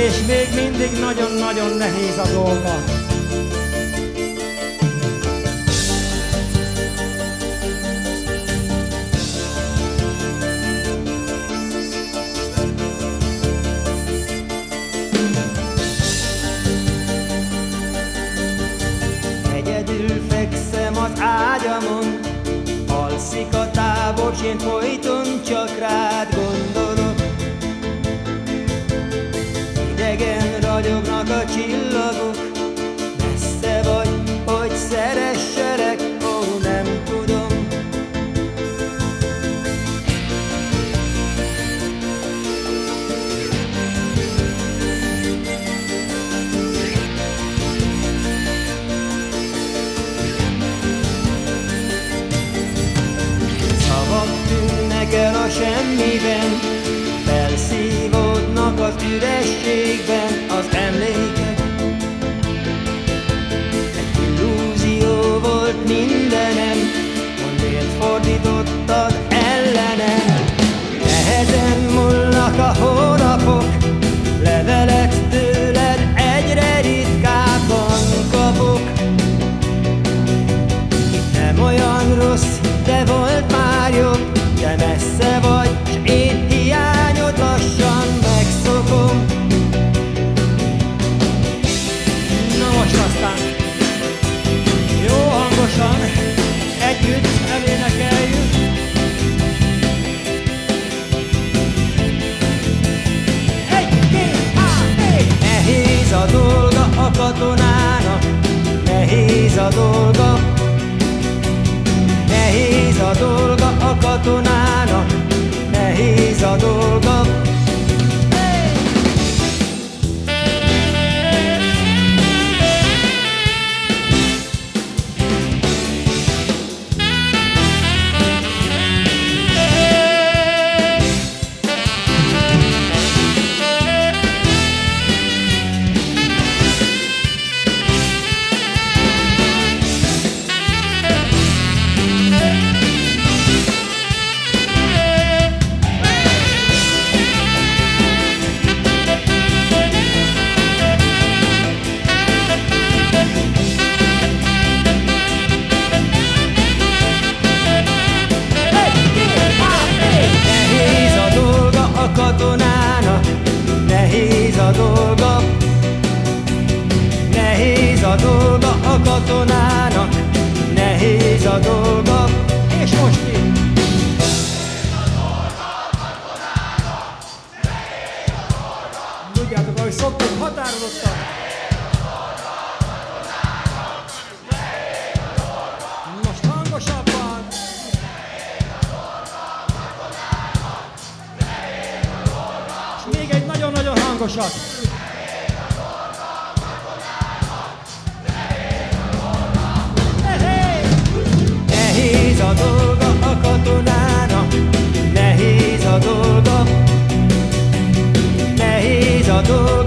és még mindig nagyon-nagyon nehéz a dolga. Egyedül fekszem az ágyamon, alszik a tábor, s én folyton csak rád gondolok. Idegen ragyognak a csillagok, messze vagy, hogy szeresselek, ó, nem tudom. Szavak tűnnek el a semmiben, felszívódnak az ürességben az emlékek. Egy illúzió volt mindenem, mondd, miért fordítottad ellenem. Nehezen múlnak a hónapok, levelet tőled egyre ritkábban kapok. Nem olyan rossz, de volt már jobb, de messze vagy, s én hiányod lassan megszokom. Na most aztán jó hangosan együtt elénekeljük. Nehéz a dolga a katonának, nehéz a dolga. Nehéz a dolga a katonának, nehéz a dolga. Katonának, nehéz a dolga. Nehéz a dolga a katonának, nehéz a dolga. És most így. Tudjátok, ahogy szoktuk, határozottan. Most hangosabban. És még egy nagyon-nagyon hangosat. Nehéz a dolga a katonának, nehéz a dolga. Nehéz a dolga.